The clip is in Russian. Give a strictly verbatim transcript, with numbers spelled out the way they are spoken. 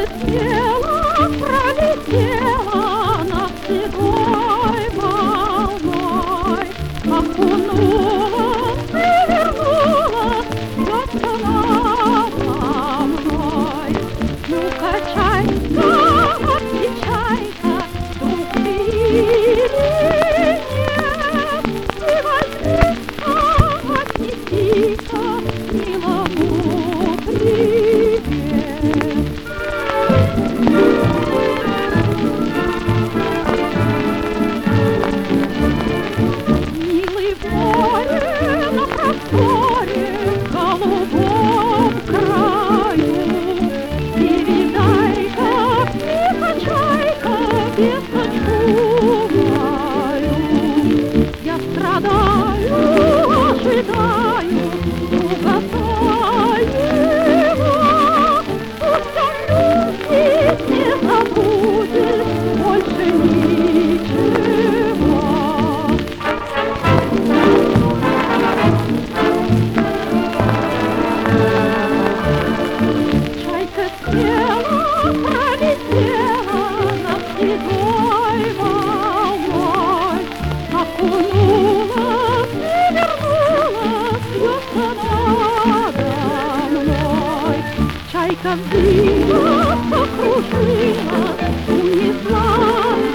смело пролетела над седой волной, окунулась и вернулась все надо мной. Ну-ка, чайка, отвечай-ка, друг ты или нет, и возьми-ка, отнеси-ка милому привет. Милый в море, на просторе, в голубом краю, передай-ка, птица, чайка, весточку мою. Я страдаю, ожидаю друга своего, пусть он любит, не забудет больше ничего. Чайка села, пролетела над седой волной, окунулась и вернулась вьется надо мной. Чайка взвилась, покружилась, унесла